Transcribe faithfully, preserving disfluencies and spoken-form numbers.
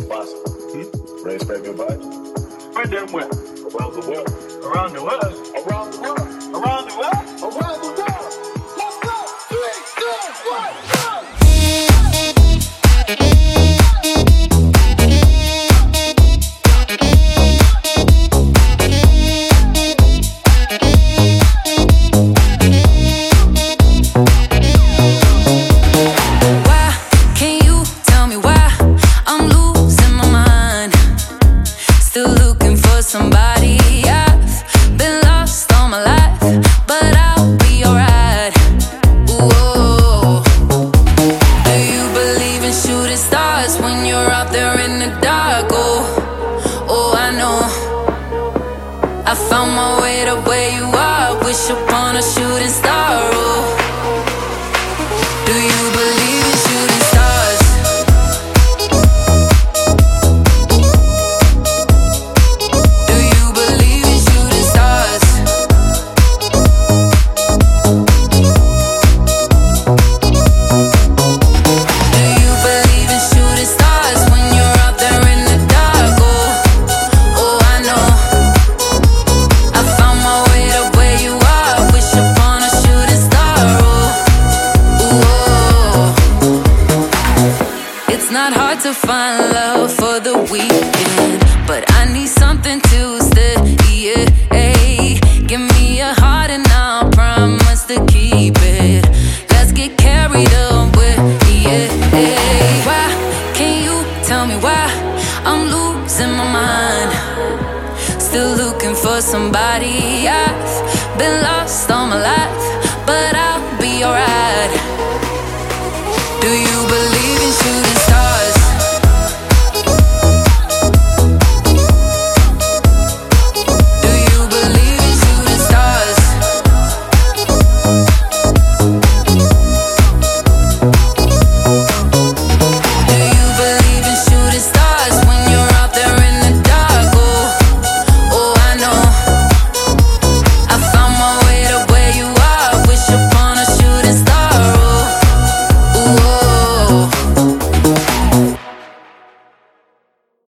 impossible. Hmm? Ready to spread good vibes? Spread them where? Around the world. Around the world. Around the world. Around the world. Around the world. Let's go. Three, two, one, go. Somebody, I've been lost all my life, but I'll be alright. Ooh, do you believe in shooting stars when you're out there in the dark? Oh, oh, I know. I found my way to where you are. Wish upon a shooting star. Oh, do you believe in shooting stars? To find love for the weekend, but I need something to